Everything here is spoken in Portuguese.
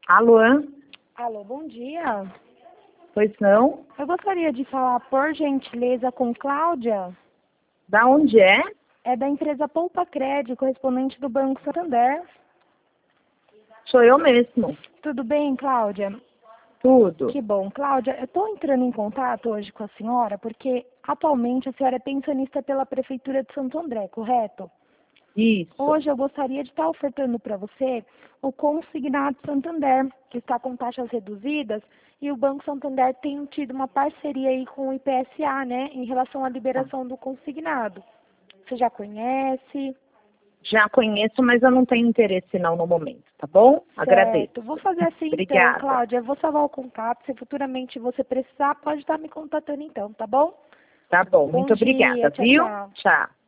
Alô? Alô, bom dia. Pois não? Eu gostaria de falar, por gentileza, com Cláudia. Da onde é? É da empresa Poupa Crédito, correspondente do Banco Santander. Sou eu mesmo. Tudo bem, Cláudia? Tudo. Que bom. Cláudia, eu estou entrando em contato hoje com a senhora porque atualmente a senhora é pensionista pela Prefeitura de Santo André, correto? Isso. Hoje eu gostaria de estar ofertando para você o Consignado Santander, que está com taxas reduzidas, e o Banco Santander tem tido uma parceria aí com o IPSA, né, em relação à liberação do consignado. Você já conhece? Já conheço, mas eu não tenho interesse não no momento, tá bom? Agradeço. Certo. Vou fazer assim então, Obrigada. Cláudia. Eu vou salvar o contato. Se futuramente você precisar, pode estar me contatando então, tá bom? Tá bom. Bom Muito obrigada, dia. Tchau, viu? tchau. Tchau.